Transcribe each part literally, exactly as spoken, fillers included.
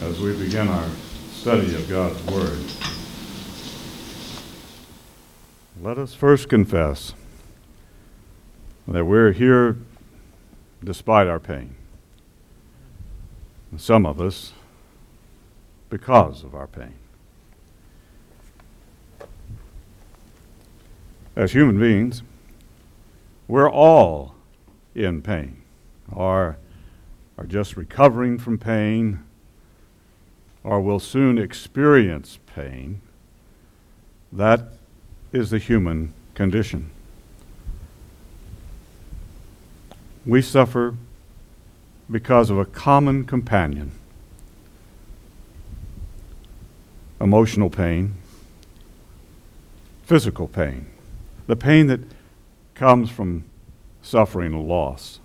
as we begin our study of God's Word. Let us first confess that we're here despite our pain. And some of us, because of our pain. As human beings, we're all in pain, or are just recovering from pain, or will soon experience pain. That is the human condition. We suffer because of a common companion. Emotional pain, physical pain, the pain that comes from suffering a loss.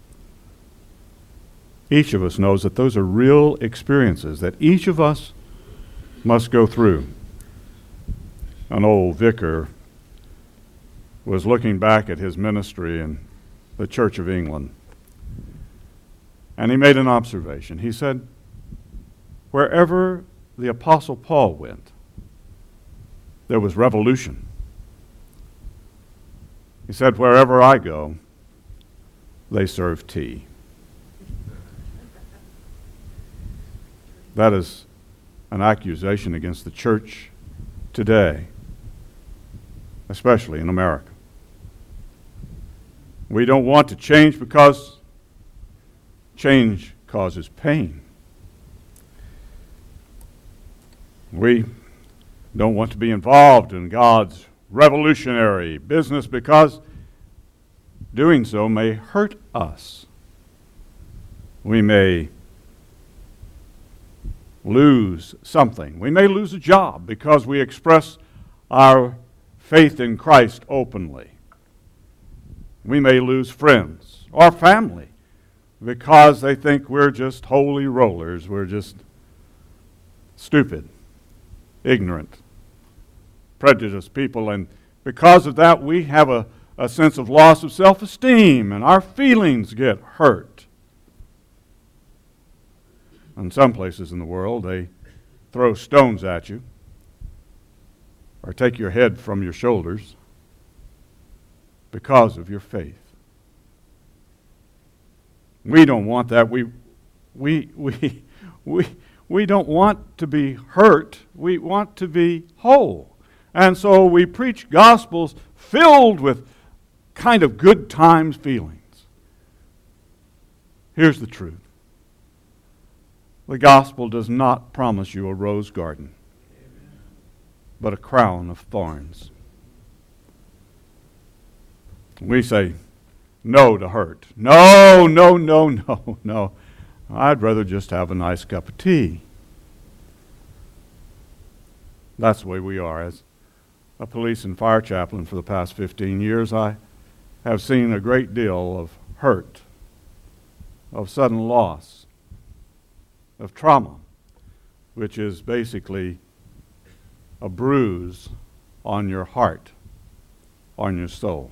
Each of us knows that those are real experiences that each of us must go through. An old vicar was looking back at his ministry in the Church of England, and he made an observation. He said, wherever the Apostle Paul went, there was revolution. He said, wherever I go, they serve tea. That is an accusation against the church today, especially in America. We don't want to change because change causes pain. We don't want to be involved in God's revolutionary business because doing so may hurt us. We may lose something. We may lose a job because we express our faith in Christ openly. We may lose friends or family because they think we're just holy rollers. We're just stupid, ignorant, prejudiced people. And because of that, we have a, a sense of loss of self-esteem, and our feelings get hurt. In some places in the world, they throw stones at you or take your head from your shoulders because of your faith. We don't want that. We, we, we, we, we don't want to be hurt. We want to be whole. And so we preach gospels filled with kind of good times feelings. Here's the truth. The gospel does not promise you a rose garden, but a crown of thorns. We say no to hurt. No, no, no, no, no. I'd rather just have a nice cup of tea. That's the way we are. As a police and fire chaplain for the past fifteen years, I have seen a great deal of hurt, of sudden loss, of trauma, which is basically a bruise on your heart, on your soul.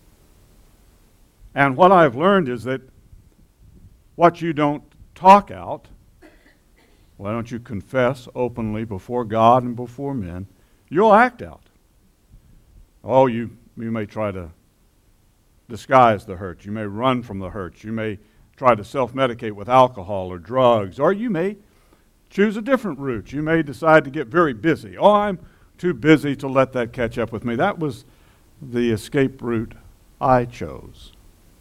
And what I've learned is that what you don't talk out, why don't you confess openly before God and before men, you'll act out. Oh, you, you may try to disguise the hurt. You may run from the hurt. You may try to self-medicate with alcohol or drugs, or you may choose a different route. You may decide to get very busy. Oh, I'm too busy to let that catch up with me. That was the escape route I chose.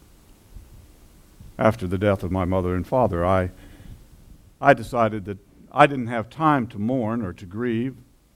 After the death of my mother and father, I, I decided that I didn't have time to mourn or to grieve.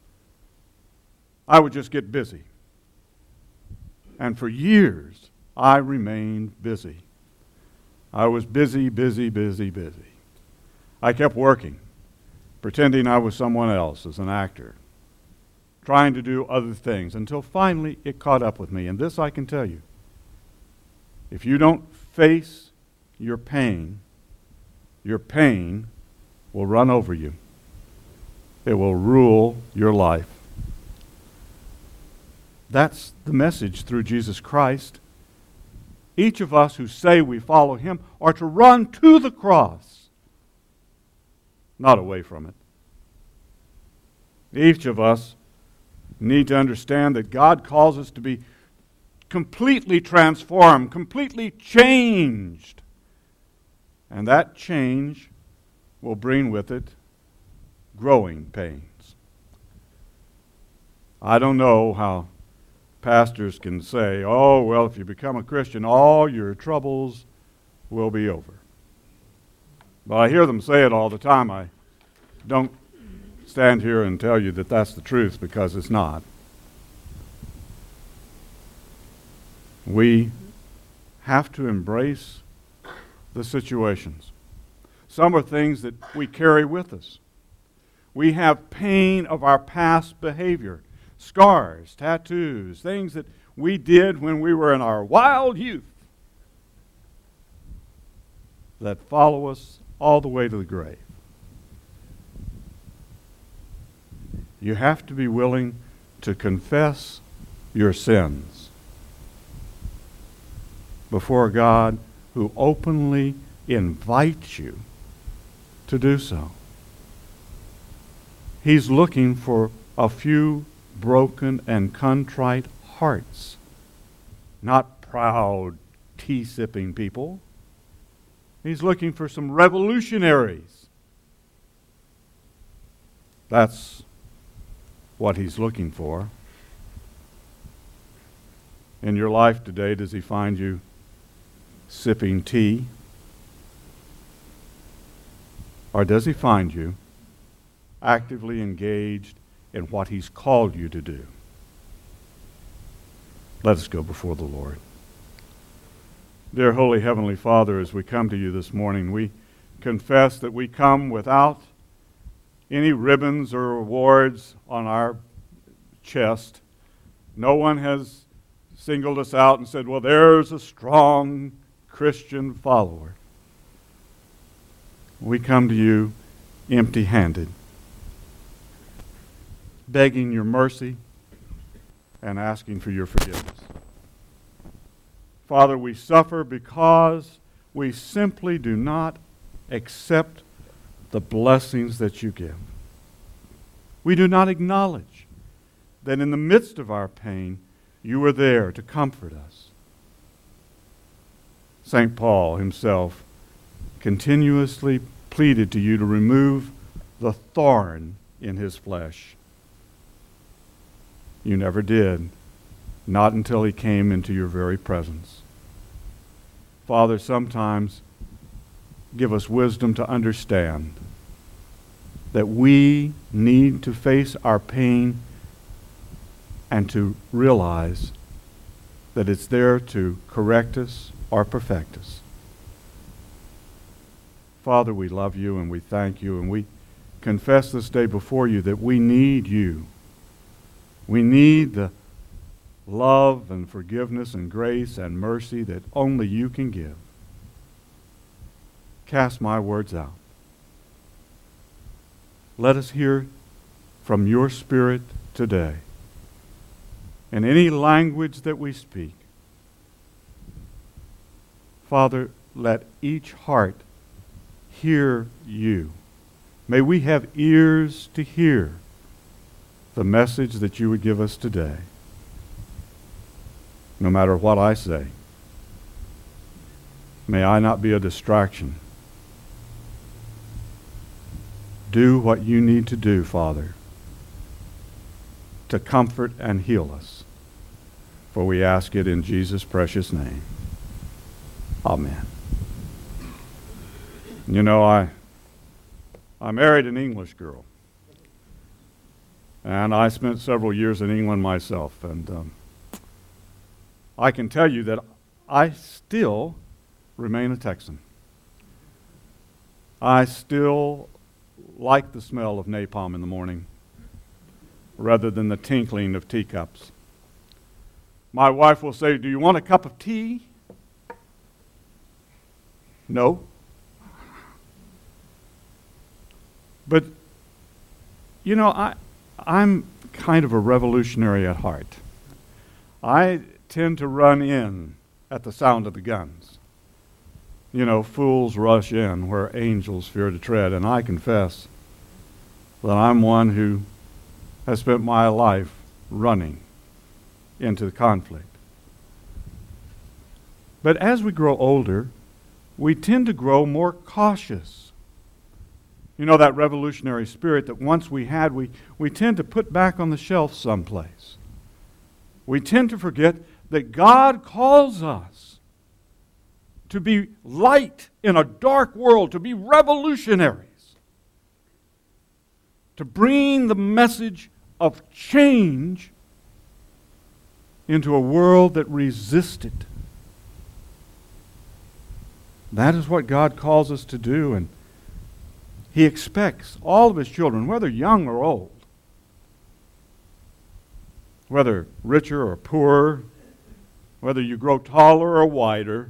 I would just get busy. And for years, I remained busy. I was busy, busy, busy, busy. I kept working, pretending I was someone else as an actor, trying to do other things, until finally it caught up with me. And this I can tell you. If you don't face your pain, your pain will run over you. It will rule your life. That's the message through Jesus Christ. Each of us who say we follow him are to run to the cross not away from it. Each of us need to understand that God calls us to be completely transformed, completely changed. And that change will bring with it growing pains. I don't know how pastors can say, oh, well, if you become a Christian, all your troubles will be over. But I hear them say it all the time. I don't stand here and tell you that that's the truth, because it's not. We have to embrace the situations. Some are things that we carry with us. We have pain of our past behavior, scars, tattoos, things that we did when we were in our wild youth that follow us all the way to the grave. You have to be willing to confess your sins before God, who openly invites you to do so. He's looking for a few broken and contrite hearts, not proud, tea-sipping people. He's looking for some revolutionaries. That's what he's looking for. In your life today, does he find you sipping tea? Or does he find you actively engaged in what he's called you to do? Let us go before the Lord. Dear Holy Heavenly Father, as we come to you this morning, we confess that we come without any ribbons or awards on our chest. No one has singled us out and said, well, there's a strong Christian follower. We come to you empty-handed, begging your mercy and asking for your forgiveness. Father, we suffer because we simply do not accept the blessings that you give. We do not acknowledge that in the midst of our pain, you are there to comfort us. Saint Paul himself continuously pleaded to you to remove the thorn in his flesh. You never did, not until he came into your very presence. Father, sometimes give us wisdom to understand that we need to face our pain and to realize that it's there to correct us or perfect us. Father, we love you and we thank you, and we confess this day before you that we need you. We need the love and forgiveness and grace and mercy that only you can give. Cast my words out. Let us hear from your Spirit today. In any language that we speak, Father, let each heart hear you. May we have ears to hear the message that you would give us today. No matter what I say, may I not be a distraction. Do what you need to do, Father, to comfort and heal us. For we ask it in Jesus' precious name. Amen. You know, I I married an English girl. And I spent several years in England myself. And um, I can tell you that I still remain a Texan. I still like the smell of napalm in the morning rather than the tinkling of teacups. My wife will say, do you want a cup of tea? No. But, you know, I, I'm kind of a revolutionary at heart. I tend to run in at the sound of the guns. you know, fools rush in where angels fear to tread. And I confess that I'm one who has spent my life running into the conflict. But as we grow older, we tend to grow more cautious. You know, that revolutionary spirit that once we had, we, we tend to put back on the shelf someplace. We tend to forget that God calls us to be light in a dark world, to be revolutionaries, to bring the message of change into a world that resisted. That is what God calls us to do, and He expects all of His children, whether young or old, whether richer or poorer, whether you grow taller or wider,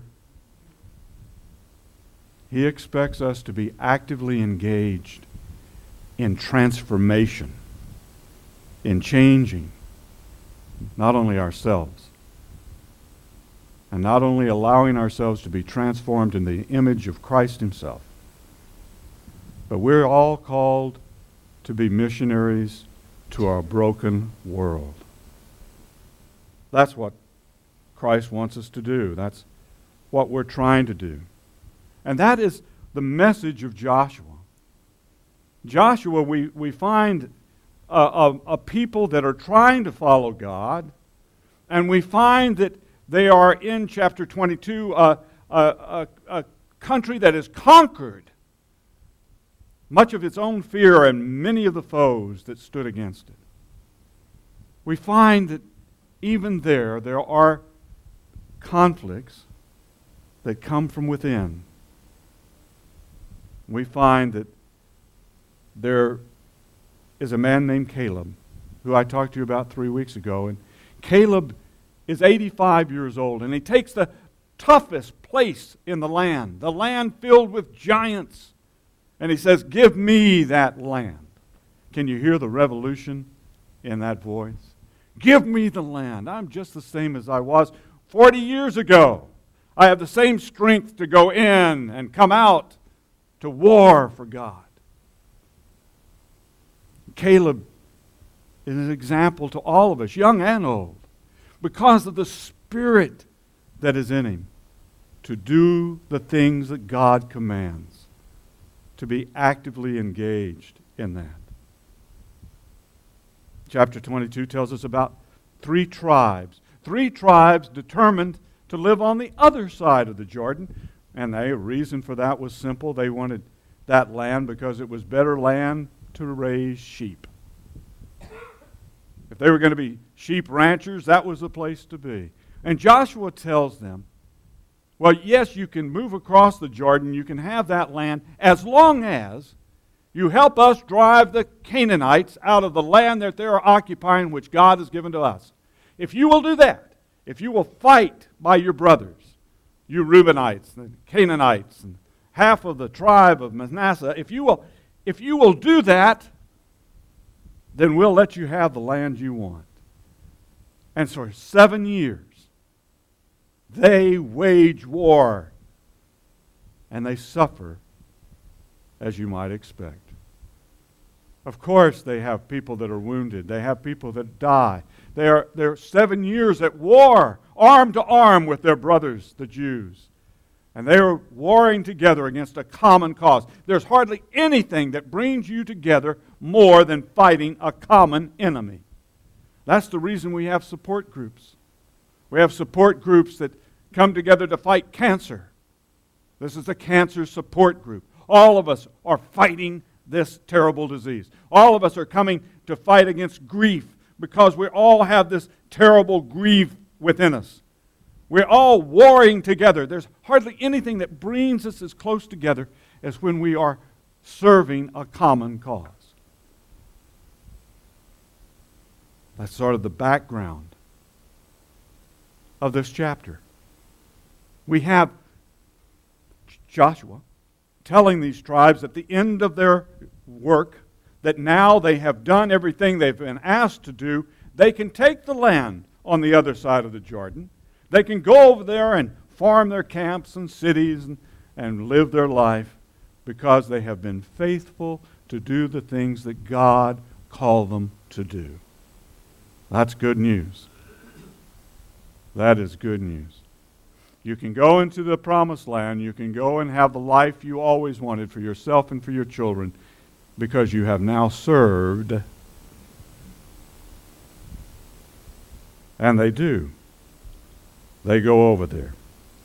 He expects us to be actively engaged in transformation, in changing not only ourselves, and not only allowing ourselves to be transformed in the image of Christ Himself, but we're all called to be missionaries to our broken world. That's what Christ wants us to do. That's what we're trying to do. And that is the message of Joshua. Joshua, we, we find a, a, a people that are trying to follow God, and we find that they are in chapter twenty-two a, a, a, a country that is conquered, much of its own fear and many of the foes that stood against it. We find that even there, there are conflicts that come from within. We find that there is a man named Caleb, who I talked to you about three weeks ago, and Caleb is eighty-five years old, and he takes the toughest place in the land, the land filled with giants, and he says, "Give me that land." Can you hear the revolution in that voice? Give me the land. I'm just the same as I was forty years ago. I have the same strength to go in and come out to war for God. Caleb is an example to all of us, young and old, because of the spirit that is in him to do the things that God commands, to be actively engaged in that. Chapter twenty-two tells us about three tribes. Three tribes determined to live on the other side of the Jordan. And the reason for that was simple. They wanted that land because it was better land to raise sheep. If they were going to be sheep ranchers, that was the place to be. And Joshua tells them, well, yes, you can move across the Jordan, you can have that land, as long as you help us drive the Canaanites out of the land that they're occupying, which God has given to us. If you will do that, if you will fight by your brothers, you Reubenites, the Canaanites, and half of the tribe of Manasseh, if you will, if you will do that, then we'll let you have the land you want. And so for seven years, they wage war, and they suffer, as you might expect. Of course, they have people that are wounded. They have people that die. They are, they're seven years at war, arm to arm with their brothers, the Jews. And they are warring together against a common cause. There's hardly anything that brings you together more than fighting a common enemy. That's the reason we have support groups. We have support groups that come together to fight cancer. This is a cancer support group. All of us are fighting this terrible disease. All of us are coming to fight against grief because we all have this terrible grief within us. We're all warring together. There's hardly anything that brings us as close together as when we are serving a common cause. That's sort of the background of this chapter. We have Joshua telling these tribes at the end of their work that now they have done everything they've been asked to do. They can take the land on the other side of the Jordan. They can go over there and farm their camps and cities and, and live their life because they have been faithful to do the things that God called them to do. That's good news. That is good news. You can go into the promised land. You can go and have the life you always wanted for yourself and for your children because you have now served. And they do. They go over there.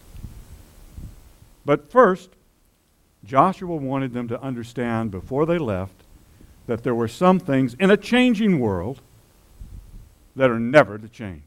But first, Joshua wanted them to understand before they left that there were some things in a changing world that are never to change.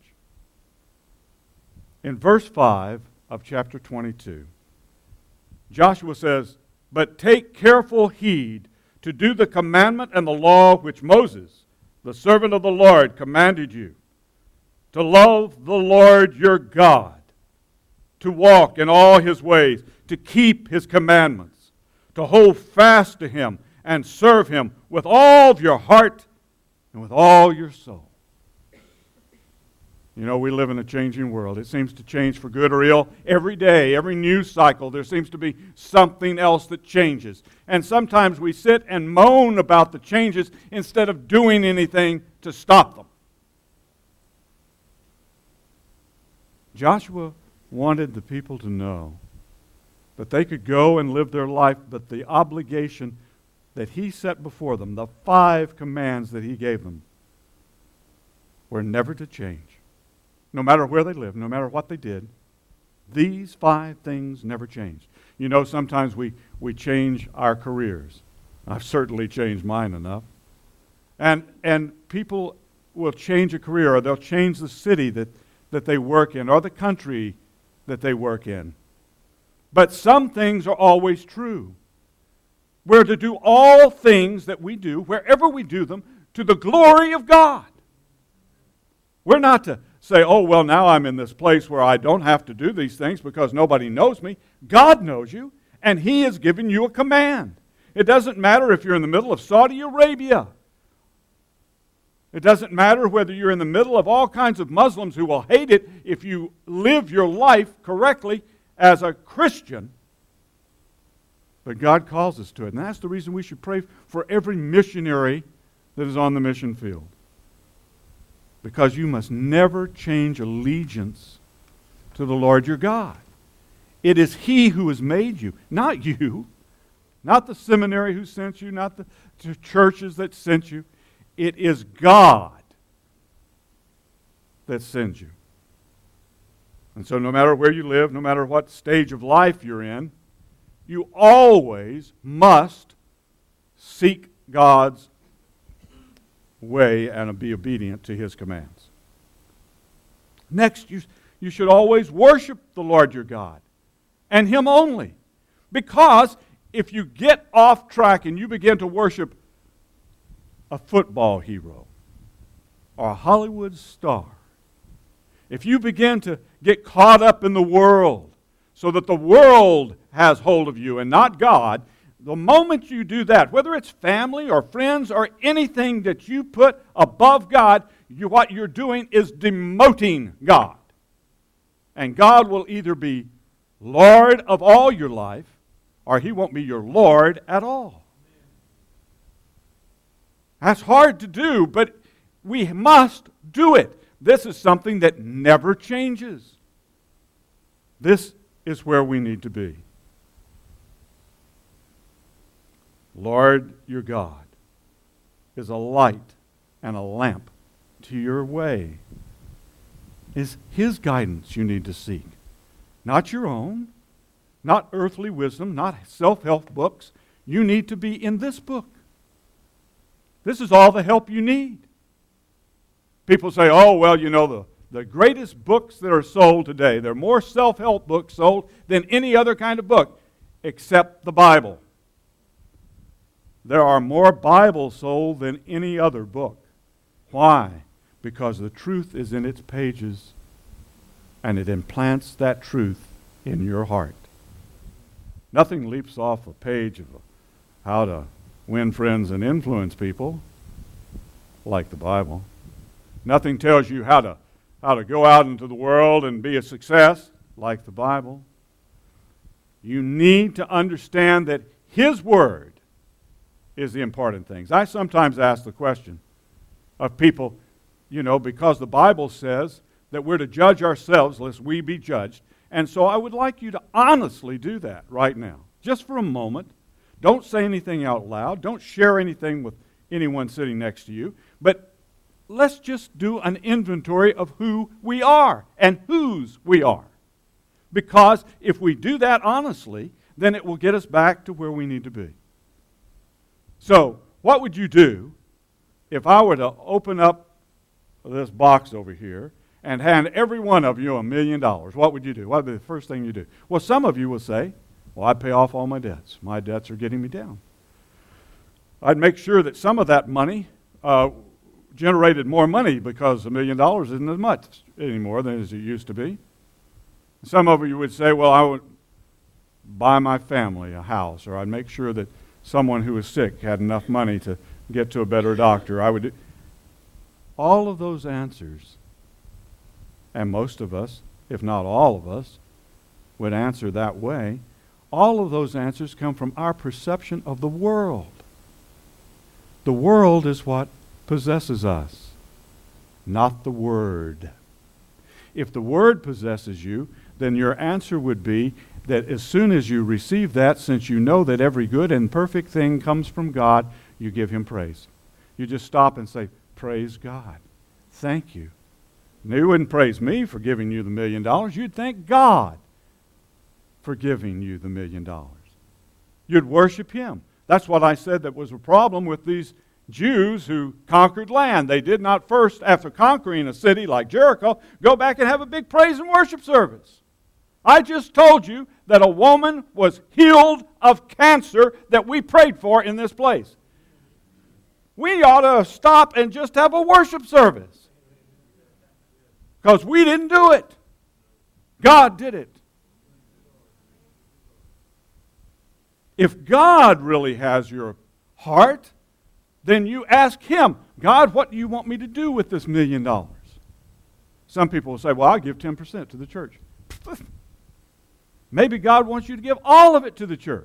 In verse five of chapter twenty-two, Joshua says, "But take careful heed to do the commandment and the law which Moses, the servant of the Lord, commanded you, to love the Lord your God, to walk in all his ways, to keep his commandments, to hold fast to him and serve him with all of your heart and with all your soul." You know, we live in a changing world. It seems to change for good or ill every day. Every news cycle, there seems to be something else that changes. And sometimes we sit and moan about the changes instead of doing anything to stop them. Joshua wanted the people to know that they could go and live their life, but the obligation that he set before them, the five commands that he gave them, were never to change. No matter where they lived, no matter what they did, these five things never changed. You know, sometimes we, we change our careers. I've certainly changed mine enough. And and people will change a career, or they'll change the city that, that they work in, or the country that they work in. But some things are always true. We're to do all things that we do, wherever we do them, to the glory of God. We're not to say, oh, well, now I'm in this place where I don't have to do these things because nobody knows me. God knows you, and he has given you a command. It doesn't matter if you're in the middle of Saudi Arabia. It doesn't matter whether you're in the middle of all kinds of Muslims who will hate it if you live your life correctly as a Christian. But God calls us to it, and that's the reason we should pray for every missionary that is on the mission field. Because you must never change allegiance to the Lord your God. It is he who has made you, not you. Not the seminary who sent you, not the churches that sent you. It is God that sends you. And so no matter where you live, no matter what stage of life you're in, you always must seek God's way and be obedient to his commands. Next, you, you should always worship the Lord your God and him only. Because if you get off track and you begin to worship a football hero or a Hollywood star, if you begin to get caught up in the world so that the world has hold of you and not God, the moment you do that, whether it's family or friends or anything that you put above God, you, what you're doing is demoting God. And God will either be Lord of all your life, or he won't be your Lord at all. That's hard to do, but we must do it. This is something that never changes. This is where we need to be. Lord your God is a light and a lamp to your way. It's his guidance you need to seek. Not your own, not earthly wisdom, not self-help books. You need to be in this book. This is all the help you need. People say, oh, well, you know, the, the greatest books that are sold today, there are more self-help books sold than any other kind of book, except the Bible. There are more Bibles sold than any other book. Why? Because the truth is in its pages, and it implants that truth in your heart. Nothing leaps off a page of how to win friends and influence people like the Bible. Nothing tells you how to, how to go out into the world and be a success like the Bible. You need to understand that His Word is the important thing. I sometimes ask the question of people, you know, because the Bible says that we're to judge ourselves lest we be judged. And so I would like you to honestly do that right now, just for a moment. Don't say anything out loud. Don't share anything with anyone sitting next to you. But let's just do an inventory of who we are and whose we are. Because if we do that honestly, then it will get us back to where we need to be. So, what would you do if I were to open up this box over here and hand every one of you a million dollars? What would you do? What would be the first thing you do? Well, some of you will say, well, I'd pay off all my debts. My debts are getting me down. I'd make sure that some of that money uh, generated more money, because a million dollars isn't as much anymore than as it used to be. Some of you would say, well, I would buy my family a house, or I'd make sure that someone who was sick had enough money to get to a better doctor. I would do all of those answers, and most of us, if not all of us, would answer that way. All of those answers come from our perception of the world. The world is what possesses us, not the Word. If the Word possesses you, then your answer would be that as soon as you receive that, since you know that every good and perfect thing comes from God, you give Him praise. You just stop and say, praise God. Thank you. And you wouldn't praise me for giving you the million dollars. You'd thank God for giving you the million dollars. You'd worship Him. That's what I said that was a problem with these Jews who conquered land. They did not first, after conquering a city like Jericho, go back and have a big praise and worship service. I just told you that a woman was healed of cancer that we prayed for in this place. We ought to stop and just have a worship service, because we didn't do it. God did it. If God really has your heart, then you ask Him, God, what do you want me to do with this million dollars? Some people will say, well, I'll give ten percent to the church. Maybe God wants you to give all of it to the church.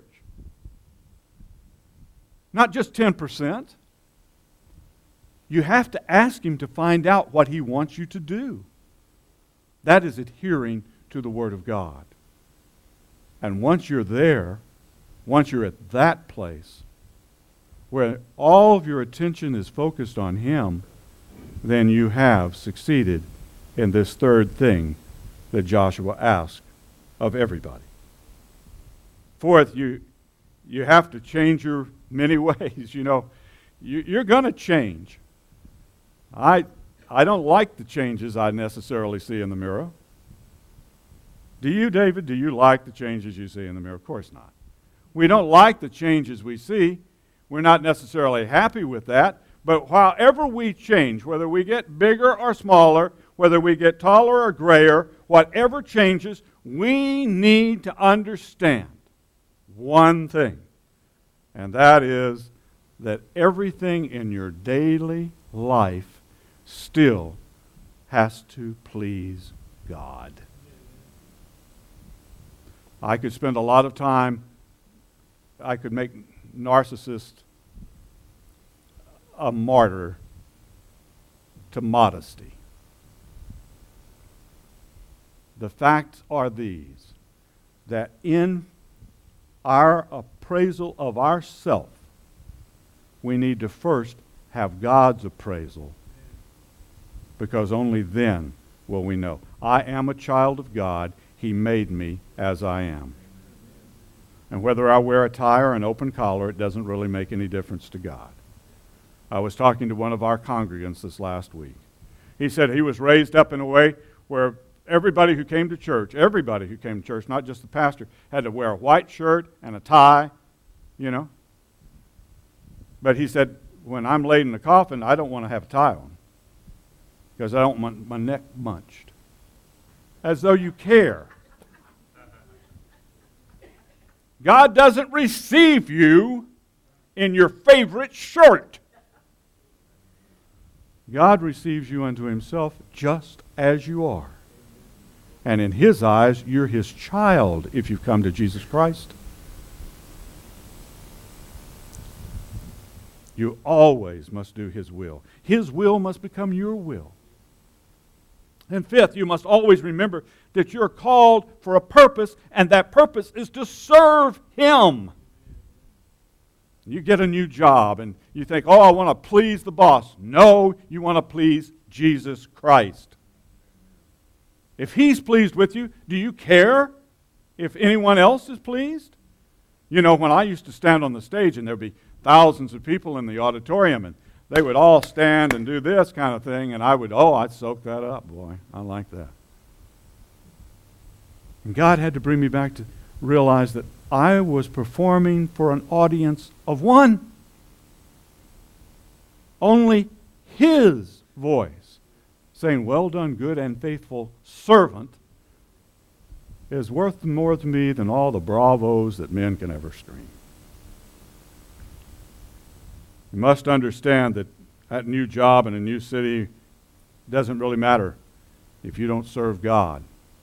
Not just ten percent. You have to ask Him to find out what He wants you to do. That is adhering to the Word of God. And once you're there, once you're at that place where all of your attention is focused on Him, then you have succeeded in this third thing that Joshua asked of everybody. Fourth, you you have to change your many ways. You know, you, you're going to change. I I don't like the changes I necessarily see in the mirror. Do you, David? Do you like the changes you see in the mirror? Of course not. We don't like the changes we see. We're not necessarily happy with that. But however we change, whether we get bigger or smaller, whether we get taller or grayer, whatever changes, we need to understand one thing. And that is that everything in your daily life still has to please God. I could spend a lot of time, I could make narcissist a martyr to modesty. The facts are these, that in our appraisal of ourself, we need to first have God's appraisal, because only then will we know. I am a child of God. He made me as I am. And whether I wear a tie or an open collar, it doesn't really make any difference to God. I was talking to one of our congregants this last week. He said he was raised up in a way where everybody who came to church, everybody who came to church, not just the pastor, had to wear a white shirt and a tie, you know. But he said, when I'm laid in the coffin, I don't want to have a tie on, because I don't want my neck munched. As though you care. God doesn't receive you in your favorite shirt. God receives you unto Himself just as you are. And in His eyes, you're His child if you've come to Jesus Christ. You always must do His will. His will must become your will. And fifth, you must always remember that you're called for a purpose, and that purpose is to serve Him. You get a new job, and you think, oh, I want to please the boss. No, you want to please Jesus Christ. If He's pleased with you, do you care if anyone else is pleased? You know, when I used to stand on the stage, and there'd be thousands of people in the auditorium, and they would all stand and do this kind of thing, and I would, oh, I'd soak that up, boy. I like that. And God had to bring me back to realize that I was performing for an audience of one. Only His voice saying, well done, good and faithful servant, is worth more to me than all the bravos that men can ever scream. You must understand that that new job in a new city doesn't really matter if you don't serve God.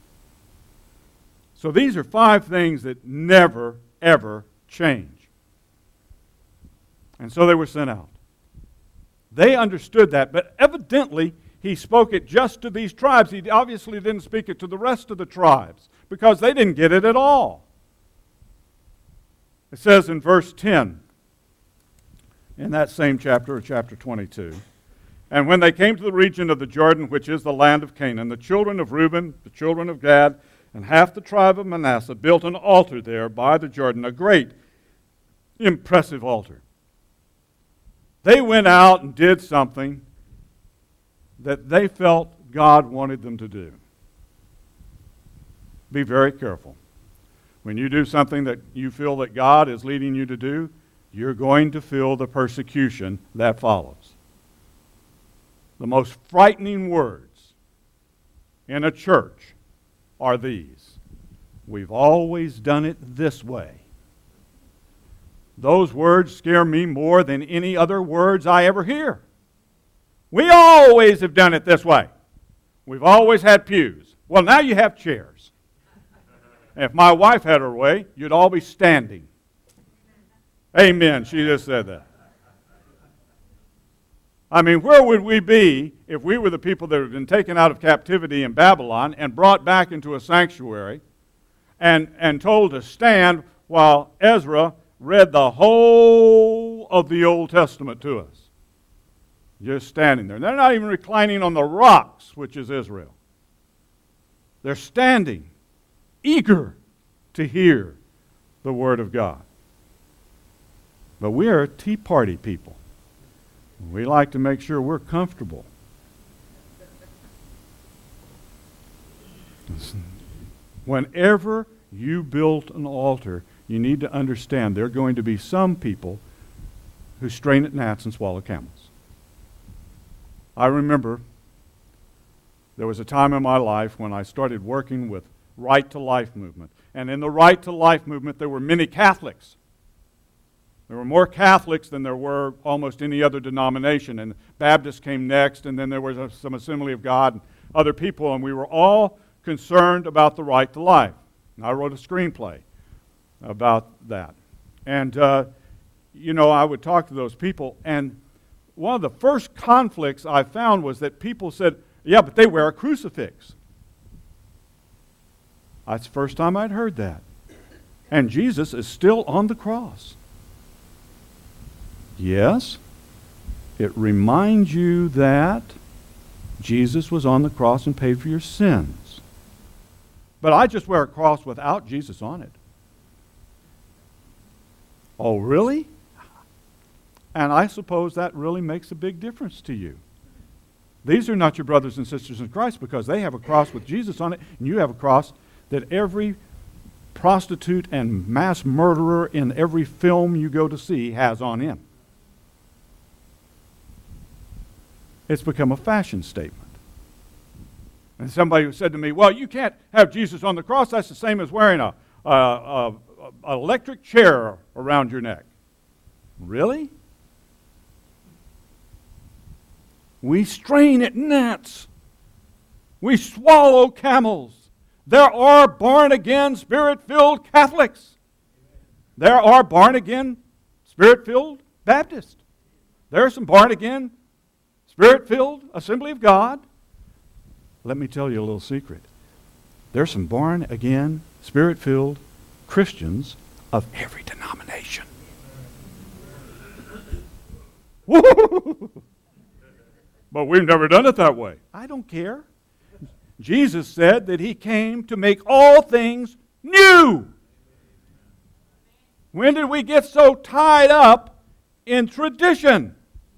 So these are five things that never, ever change. And so they were sent out. They understood that, but evidently He spoke it just to these tribes. He obviously didn't speak it to the rest of the tribes because they didn't get it at all. It says in verse ten, in that same chapter, or chapter twenty-two, and when they came to the region of the Jordan, which is the land of Canaan, the children of Reuben, the children of Gad, and half the tribe of Manasseh built an altar there by the Jordan, a great, impressive altar. They went out and did something that they felt God wanted them to do. Be very careful. When you do something that you feel that God is leading you to do, you're going to feel the persecution that follows. The most frightening words in a church are these: we've always done it this way. Those words scare me more than any other words I ever hear. We always have done it this way. We've always had pews. Well, now you have chairs. If my wife had her way, you'd all be standing. Amen. She just said that. I mean, where would we be if we were the people that had been taken out of captivity in Babylon and brought back into a sanctuary and, and told to stand while Ezra read the whole of the Old Testament to us? Just standing there. They're not even reclining on the rocks, which is Israel. They're standing, eager to hear the Word of God. But we are Tea Party people. We like to make sure we're comfortable. Whenever you build an altar, you need to understand there are going to be some people who strain at gnats and swallow camels. I remember there was a time in my life when I started working with Right to Life movement. And in the Right to Life movement, there were many Catholics. There were more Catholics than there were almost any other denomination. And Baptists came next, and then there was some Assembly of God and other people, and we were all concerned about the right to life. And I wrote a screenplay about that. And, uh, you know, I would talk to those people, and one of the first conflicts I found was that people said, yeah, but they wear a crucifix. That's the first time I'd heard that. And Jesus is still on the cross. Yes, it reminds you that Jesus was on the cross and paid for your sins. But I just wear a cross without Jesus on it. Oh, really? And I suppose that really makes a big difference to you. These are not your brothers and sisters in Christ because they have a cross with Jesus on it, and you have a cross that every prostitute and mass murderer in every film you go to see has on him. It's become a fashion statement. And somebody said to me, well, you can't have Jesus on the cross. That's the same as wearing a, a, a, a electric chair around your neck. Really? We strain at gnats. We swallow camels. There are born-again, Spirit-filled Catholics. There are born-again, Spirit-filled Baptists. There are some born-again, Spirit-filled Assembly of God. Let me tell you a little secret. There's some born-again, Spirit-filled Christians of every denomination. Woo! But we've never done it that way. I don't care. Jesus said that He came to make all things new. When did we get so tied up in tradition?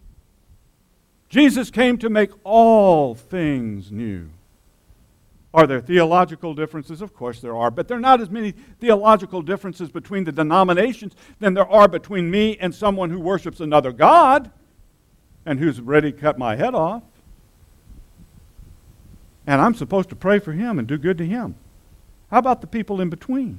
Jesus came to make all things new. Are there theological differences? Of course there are, but there are not as many theological differences between the denominations than there are between me and someone who worships another God and who's ready to cut my head off. And I'm supposed to pray for him and do good to him. How about the people in between?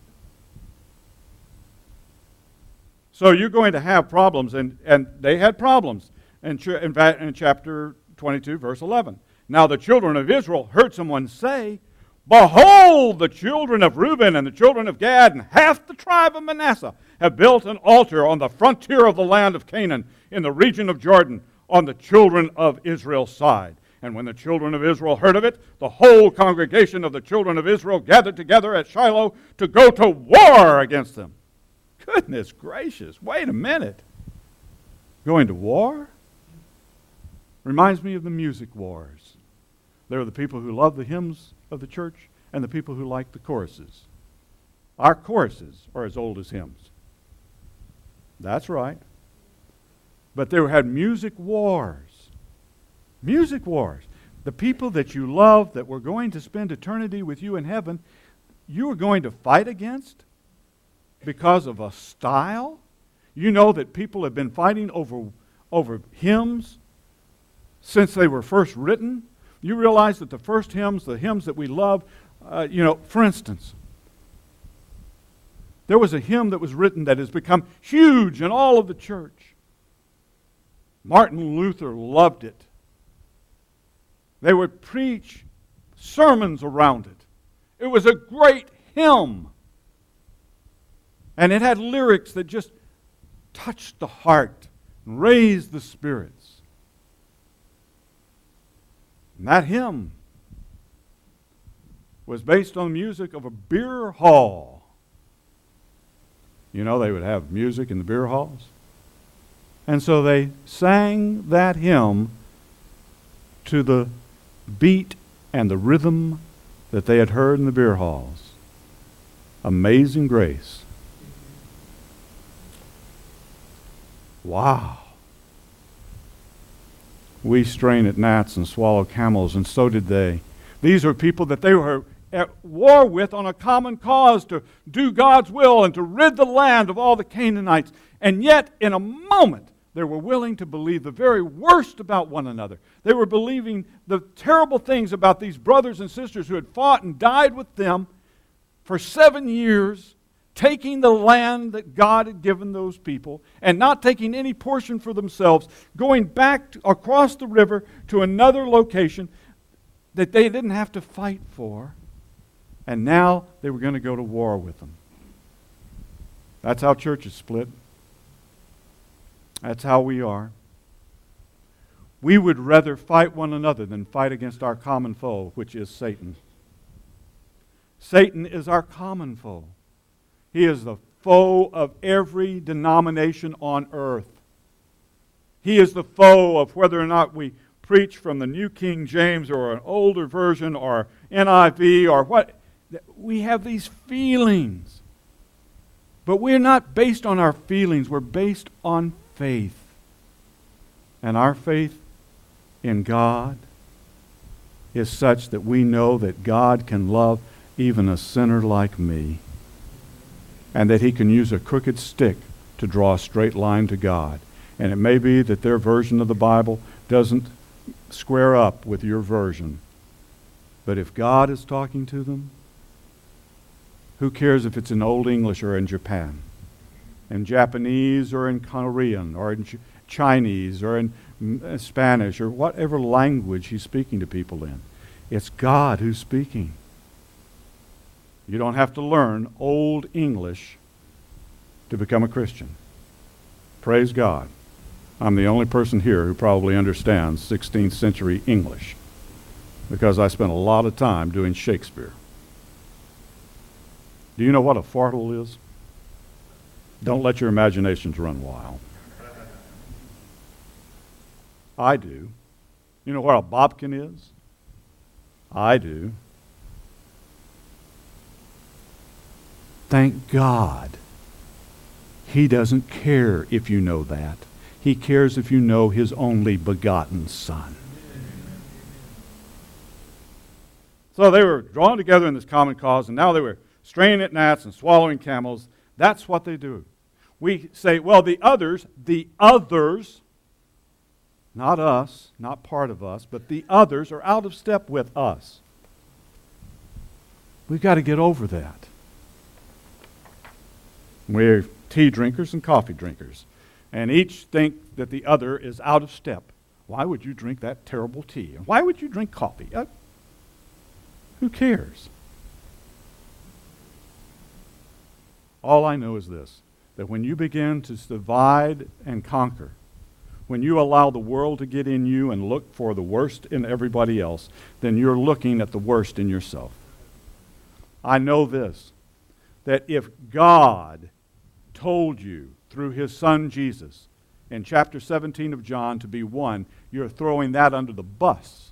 So you're going to have problems, and, and they had problems in, ch- in, in chapter twenty-two, verse eleven. Now the children of Israel heard someone say, Behold, the children of Reuben and the children of Gad and half the tribe of Manasseh have built an altar on the frontier of the land of Canaan in the region of Jordan on the children of Israel's side. And when the children of Israel heard of it, the whole congregation of the children of Israel gathered together at Shiloh to go to war against them. Goodness gracious, wait a minute. Going to war? Reminds me of the music wars. There are the people who love the hymns of the church and the people who like the choruses. Our choruses are as old as hymns. That's right. But they had music wars. Music wars. The people that you love, that were going to spend eternity with you in heaven, you were going to fight against because of a style. You know that people have been fighting over, over hymns since they were first written. You realize that the first hymns, the hymns that we love, uh, you know, for instance, there was a hymn that was written that has become huge in all of the church. Martin Luther loved it. They would preach sermons around it. It was a great hymn. And it had lyrics that just touched the heart and raised the spirits. And that hymn was based on the music of a beer hall. You know, they would have music in the beer halls. And so they sang that hymn to the beat and the rhythm that they had heard in the beer halls. Amazing Grace. Wow. We strain at gnats and swallow camels, and so did they. These are people that they were at war with on a common cause to do God's will and to rid the land of all the Canaanites. And yet, in a moment, they were willing to believe the very worst about one another. They were believing the terrible things about these brothers and sisters who had fought and died with them for seven years, taking the land that God had given those people and not taking any portion for themselves, going back to, across the river to another location that they didn't have to fight for, and now they were going to go to war with them. That's how churches split. That's how we are. We would rather fight one another than fight against our common foe, which is Satan. Satan is our common foe. He is the foe of every denomination on earth. He is the foe of whether or not we preach from the New King James or an older version or N I V or what. We have these feelings. But we're not based on our feelings. We're based on faith. And our faith in God is such that we know that God can love even a sinner like me, and that He can use a crooked stick to draw a straight line to God. And it may be that their version of the Bible doesn't square up with your version. But if God is talking to them, who cares if it's in Old English or in Japan, in Japanese or in Korean or in Ch- Chinese or in mm, Spanish or whatever language He's speaking to people in? It's God who's speaking. You don't have to learn Old English to become a Christian. Praise God. I'm the only person here who probably understands sixteenth century English because I spent a lot of time doing Shakespeare. Do you know what a fartle is? Don't let your imaginations run wild. I do. You know what a bodkin is? I do. Thank God. He doesn't care if you know that. He cares if you know His only begotten Son. So they were drawn together in this common cause, and now they were straining at gnats and swallowing camels. That's what they do. We say, well, the others, the others, not us, not part of us, but the others are out of step with us. We've got to get over that. We're tea drinkers and coffee drinkers, and each think that the other is out of step. Why would you drink that terrible tea? Why would you drink coffee? Uh, who cares? All I know is this, that when you begin to divide and conquer, when you allow the world to get in you and look for the worst in everybody else, then you're looking at the worst in yourself. I know this, that if God told you through His Son Jesus in chapter seventeen of John to be one, you're throwing that under the bus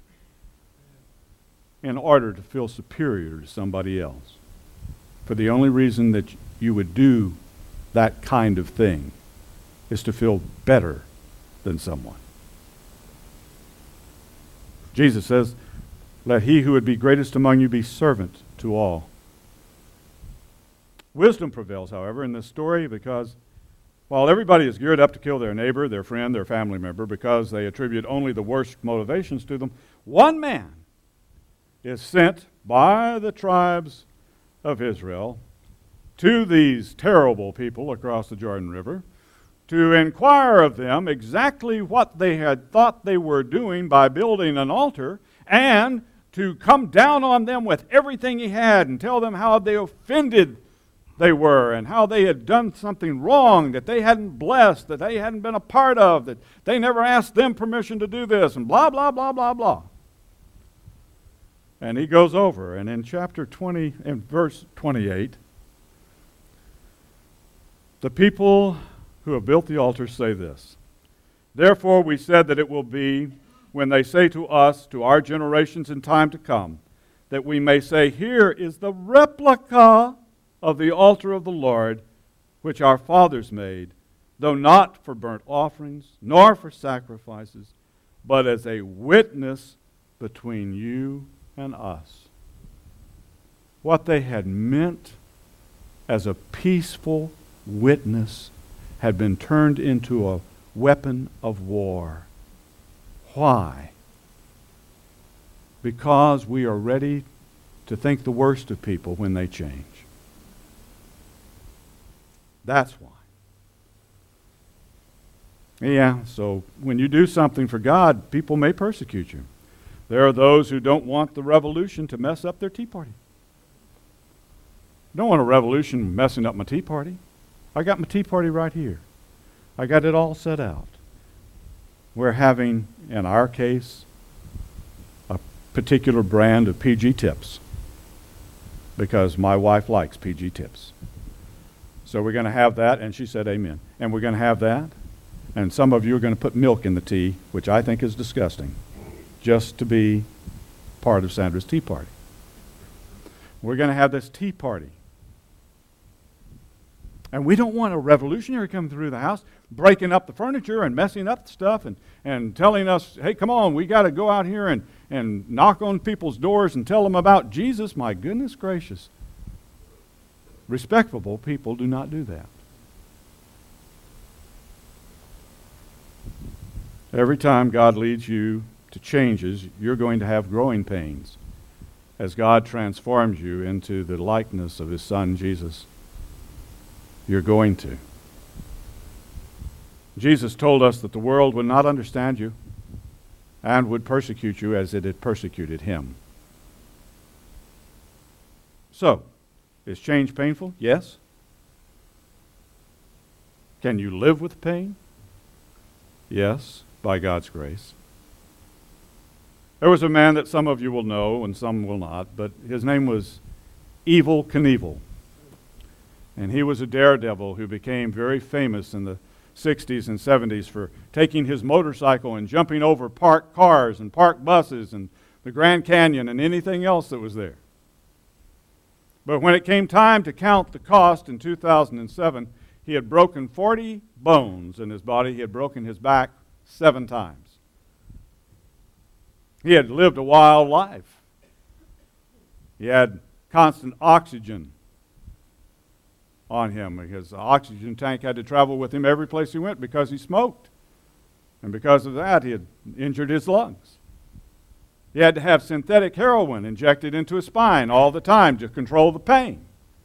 in order to feel superior to somebody else. For the only reason that you would do that kind of thing is to feel better than someone. Jesus says, let he who would be greatest among you be servant to all. Wisdom prevails, however, in this story because while everybody is geared up to kill their neighbor, their friend, their family member because they attribute only the worst motivations to them, one man is sent by the tribes of Israel to these terrible people across the Jordan River to inquire of them exactly what they had thought they were doing by building an altar and to come down on them with everything he had and tell them how they offended they were and how they had done something wrong that they hadn't blessed, that they hadn't been a part of, that they never asked them permission to do this, and blah, blah, blah, blah, blah. And he goes over, and in chapter twenty, in verse twenty-eight, the people who have built the altar say this, therefore we said that it will be when they say to us, to our generations in time to come, that we may say, here is the replica of the altar of the Lord, which our fathers made, though not for burnt offerings, nor for sacrifices, but as a witness between you and us. What they had meant as a peaceful witness had been turned into a weapon of war. Why? Because we are ready to think the worst of people when they change. That's why. Yeah, so when you do something for God, people may persecute you. There are those who don't want the revolution to mess up their tea party. I don't want a revolution messing up my tea party. I got my tea party right here. I got it all set out. We're having, in our case, a particular brand of P G Tips because my wife likes P G Tips. So we're going to have that, and she said amen. And we're going to have that, and some of you are going to put milk in the tea, which I think is disgusting, just to be part of Sandra's tea party. We're going to have this tea party. And we don't want a revolutionary coming through the house, breaking up the furniture and messing up the stuff and, and telling us, hey, come on, we got to go out here and, and knock on people's doors and tell them about Jesus. My goodness gracious. Respectable people do not do that. Every time God leads you to changes, you're going to have growing pains as God transforms you into the likeness of His Son, Jesus. You're going to. Jesus told us that the world would not understand you and would persecute you as it had persecuted Him. So, Is change painful? Yes. Can you live with pain? Yes, by God's grace. There was a man that some of you will know and some will not, but his name was Evel Knievel. And he was a daredevil who became very famous in the sixties and seventies for taking his motorcycle and jumping over parked cars and parked buses and the Grand Canyon and anything else that was there. But when it came time to count the cost in two thousand seven, he had broken forty bones in his body. He had broken his back seven times. He had lived a wild life. He had constant oxygen on him because the oxygen tank had to travel with him every place he went because he smoked. And because of that, he had injured his lungs. He had to have synthetic heroin injected into his spine all the time to control the pain.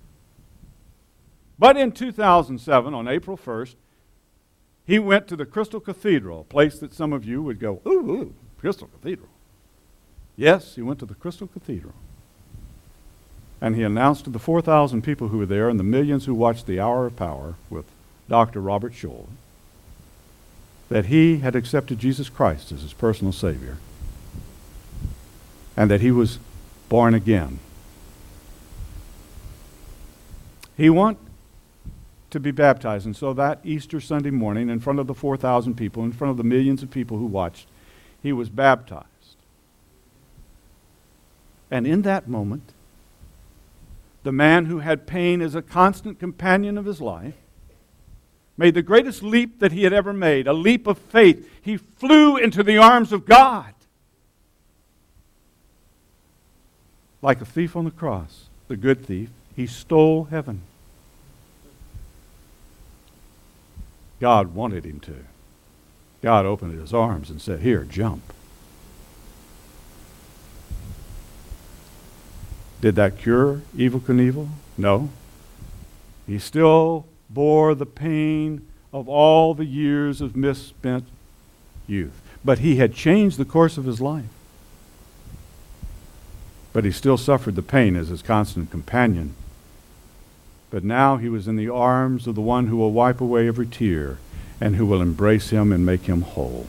But in two thousand seven, on April first, he went to the Crystal Cathedral, a place that some of you would go, ooh, ooh, Crystal Cathedral. Yes, he went to the Crystal Cathedral. And he announced to the four thousand people who were there and the millions who watched The Hour of Power with Doctor Robert Scholl that he had accepted Jesus Christ as his personal Savior and that he was born again. He wanted to be baptized, and so that Easter Sunday morning, in front of the four thousand people, in front of the millions of people who watched, he was baptized. And in that moment, the man who had pain as a constant companion of his life made the greatest leap that he had ever made, a leap of faith. He flew into the arms of God. Like a thief on the cross, the good thief, he stole heaven. God wanted him to. God opened his arms and said, "Here, jump." Did that cure Evel Knievel? No. He still bore the pain of all the years of misspent youth. But he had changed the course of his life. But he still suffered the pain as his constant companion. But now he was in the arms of the one who will wipe away every tear and who will embrace him and make him whole.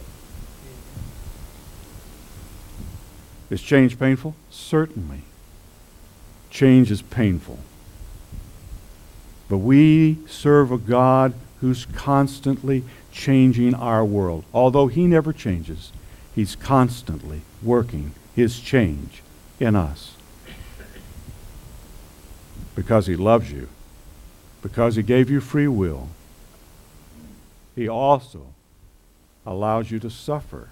Is change painful? Certainly. Change is painful. But we serve a God who's constantly changing our world. Although he never changes, he's constantly working his change in us. Because he loves you. Because he gave you free will. He also allows you to suffer.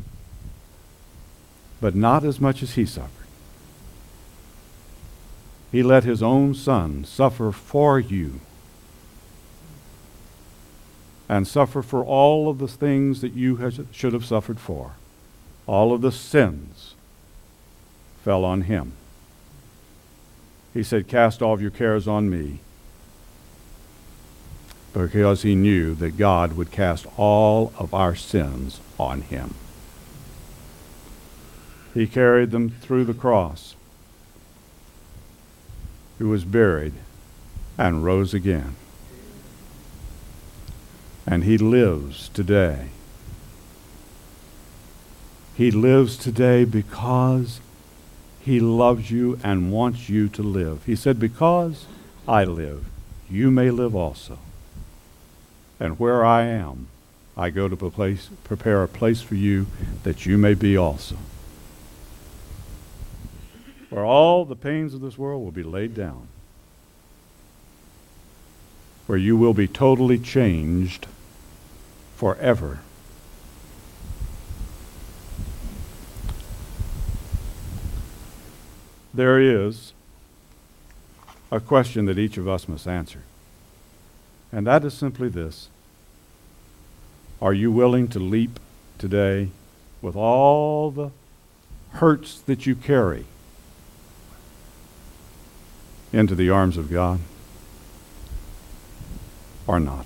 But not as much as he suffered. He let his own son suffer for you and suffer for all of the things that you has, should have suffered for. All of the sins fell on him. He said, "Cast all of your cares on me," because he knew that God would cast all of our sins on him. He carried them through the cross. He was buried and rose again. And he lives today. He lives today because he loves you and wants you to live. He said, "Because I live, you may live also. And where I am, I go to place, prepare a place for you that you may be also. Where all the pains of this world will be laid down. Where you will be totally changed forever." There is a question that each of us must answer. And that is simply this. Are you willing to leap today with all the hurts that you carry into the arms of God? Or not?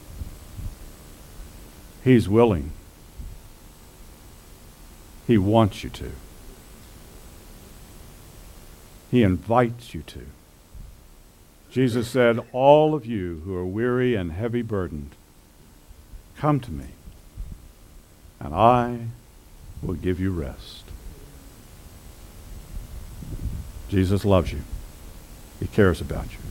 He's willing. He wants you to. He invites you to. Jesus said, all of you who are weary and heavy burdened, come to me, and I will give you rest. Jesus loves you. He cares about you.